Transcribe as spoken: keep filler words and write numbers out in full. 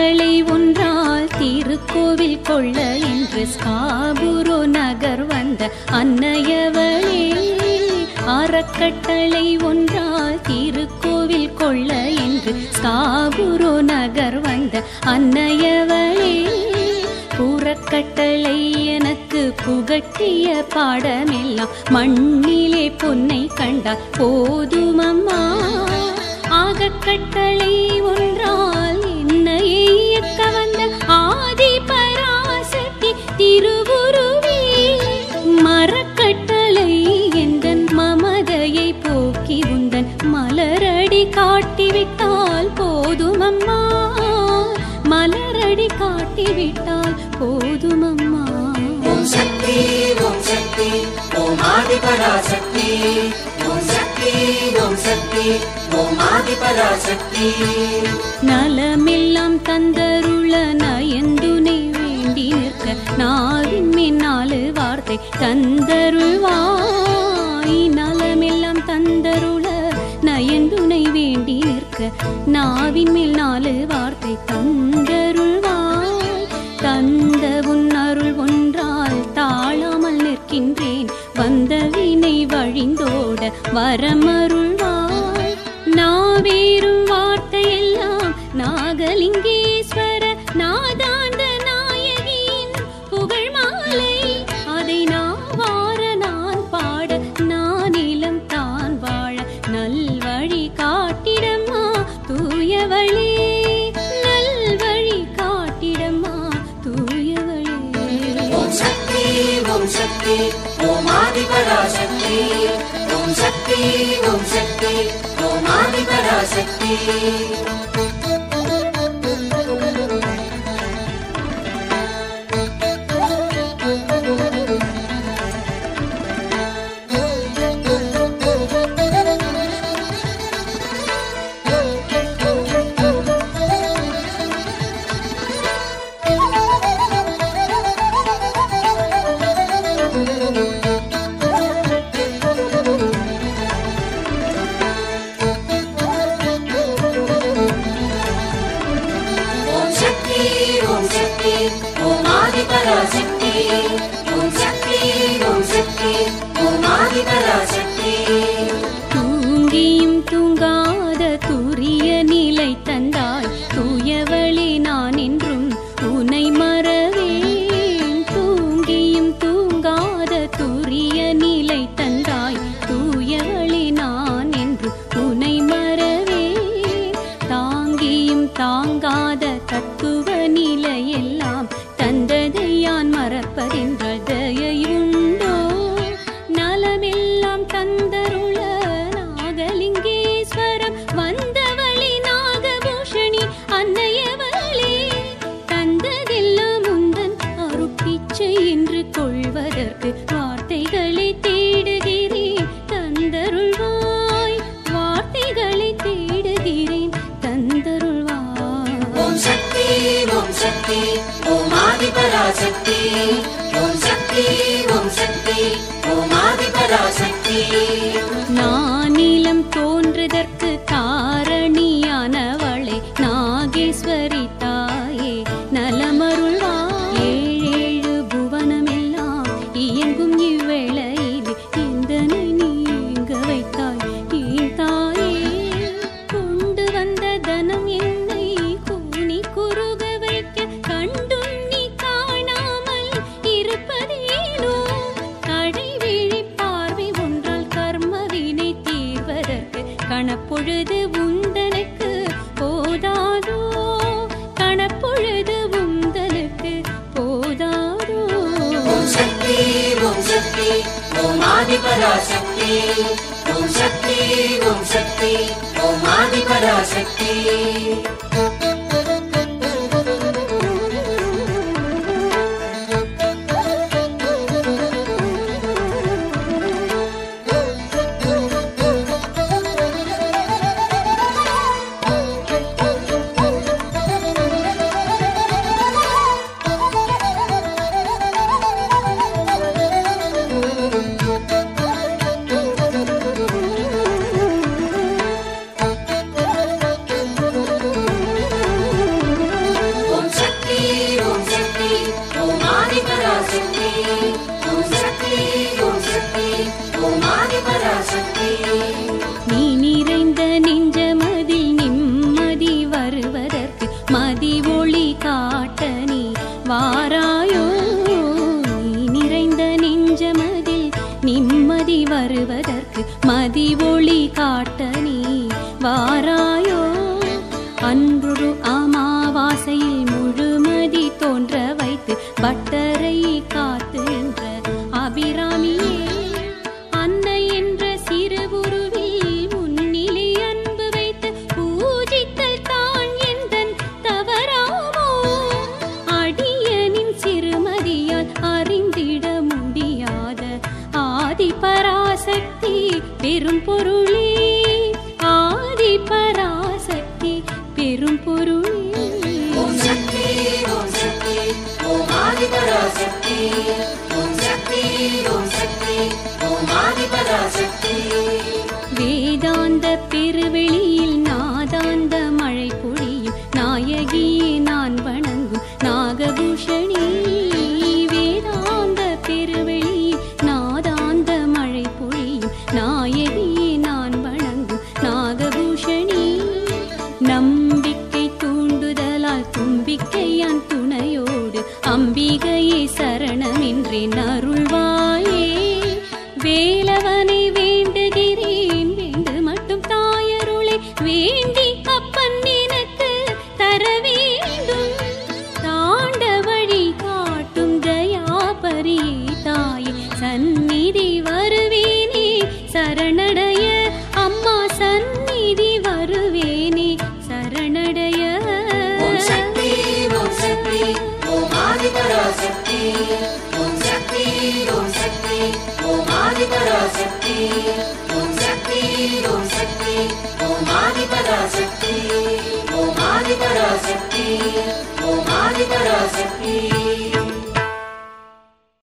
அறக்கட்டளை ஒன்றால் திருக்கோவில் கொள்ள என்று ஸ்காபுரோ நகர் வந்த அன்னையவளே, அறக்கட்டளை ஒன்றால் திருக்கோவில் கொள்ள என்று ஸ்காபுரோ நகர் வந்த அன்னையவளே, புறக்கட்டளை எனக்கு புகட்டிய பாடமெல்லாம் மண்ணிலே பொன்னை கண்டால் போதுமம்மா. ஆகக்கட்டளை ஒன்றால் என்னையே இயக்க வந்த ஆதி பராசக்தி திருவுருவே, மரக்கட்டளை எந்தன் மமதையை போக்கி உந்தன் மலரடி காட்டிவிட்டால் போதுமம்மா, மலரடி காட்டிவிட்டால் போதுமம்மா. ஓம் சக்தி ஓம் சக்தி ஓம் ஆதி பராசக்தி, ஓம் சக்தி ஓம் சக்தி ஓம் ஆதி பராசக்தி. நலமெல்லாம் தந்தருள நயந்துனை வேண்டி நிற்க நாவின் மேல் நாலு வார்த்தை தந்தருள்வாய், நலமெல்லாம் தந்தருள நயந்துனை வேண்டி நிற்க நாவின் மேல் நாலு வார்த்தை தந்தருள்வாய். தந்த உன் அருள் ஒன்றால் தாழாமல் நிற்கின்றேன், வந்த வினை வழிந்தோட வரமருள்வாய். நாவேறும் வார்த்தையெல்லாம் நாகலிங்கேஸ்வர நாதாந்த நாயகியின் புகழ் மாலை, அதை நாவார நான் பாட நானிலம் தான் வாழ நல்வழி காட்டிடம்மா தூயவளே, நல்வழி காட்டிடம்மா தூயவளே. ஓம் சக்தி ஓம் சக்தி ஓம் ஆதி பராசக்தி, ஓம் சக்தி ஓம் சக்தி ஓம் ஆதி பராசக்தி. தூங்கியும் தூங்காத துரிய நிலை தந்தாய் தூயவளே, நான் என்றும் உனை மறவேன். தூங்கியும் தூங்காத துரிய நிலை தந்தாய் தூயவளே, நான் என்றும் உனை மறவேன். தாங்கியும் தாங்காத தத்துவ நிலையெல்லாம் தந்ததை யான் மறப்பதென்றால் தயையுண்டோ. நலமெல்லாம் தந்தருள நாகலிங்கேஸ்வரம் வந்தவளே, நாகபூஷணி அன்னையவளே, தந்ததெல்லாம் உந்தன் அருட்பிச்சை என்று கொள்வதற்கு வார்த்தைகளை தேடுகிறேன் தந்தருள்வாய், வார்த்தைகளை தேடுகிறேன் தந்தருள்வாய். ஓம் சக்தி ஓம் சக்தி ஓம் ஆதி பராசக்தி, ஓம் சக்தி ஓம் சக்தி ஓம் ஆதி பராசக்தி. நானிலம் தோன்றுதற்கு காரணியானவளே நாகேஸ்வரி தாயே, நலமருள்வாய். ஏழேழு புவனமெல்லாம் இயங்கும் இவ்வேளையில் எந்தனை நீங்க வைத்தாய் ஏன் தாயே, கொண்டு வந்த தனம் என்னை கூனி குறுக வைக்க கண்டும் நீ காணாமல் இருப்பதேனோ. கடைவிழி பார்வை ஒன்றால் கர்மவினை தீர்வதற்கு கணப்பொழுது உந்தனுக்கு போதாதோ, கணப்பொழுது உந்தனுக்கு போதாதோ. ஓம் சக்தி ஓம் சக்தி ஓம் ஆதி பராசக்தி, ஓம் சக்தி ஓம் சக்தி ஓம் ஆதி பராசக்தி. வருவதற்கு மதி ஒளி காட்ட நீ வாராயோ. அன்றொரு அமாவாசையில் முழுமதி தோன்ற வைத்து பட்டரை காத்து நின்ற அபிராமியே, அன்னை என்ற சிறுகுருவில் முன்னிலை அன்பு வைத்து பூஜித்தல் தான் எந்தன் தவறாமோ. அடியனின் சிறுமதியால் அறிந்திட முடியாத ஆதி பராசக்தி பெரும் பொருளே, ஆதி பராசக்தி பெரும் பொருளே. ஓம் சக்தி ஓம் சக்தி ஓம் ஆதி பராசக்தி. ஓம் சக்தி ஓம் சக்தி ஓம் ஆதி பராசக்தி. வேதாந்த பெருவெளியில் நாதாந்த மழை பொழியும் நாயகியே நான் வணங்கும் நாகபூஷணி. வேதாந்த பெருவெளியில் நாதாந்த மழை பொழியும் நாயகியே நான் வணங்கும் நாகபூஷணி. நம்பிக்கை தூண்டுதலால் தும்பிக்கையான் துணையோடு அம்பிகையே சரணமின்றேன் அருள்வாயே. வேலவனை வேண்டுகிறேன் வேண்டு மட்டும் தாயருளை வேண்டி அப்பன் எனக்கு தர வேண்டும். தாண்ட வழி காட்டும் தயாபரியே தாயே சந்நிதி வருவேனே சரணடைய. அம்மா சந்நிதி வருவேனே சரணடைய. ஓம் சக்தி ஓம் சக்தி ஓம் ஆதி பராசக்தி. ஓம் சக்தி ஓம் சக்தி ஓம் ஆதி பராசக்தி. ஓம் சக்தி ஓம் சக்தி ஓம் ஆதி பராசக்தி. ஓம் ஆதி பராசக்தி ஓம் ஆதி பராசக்தி.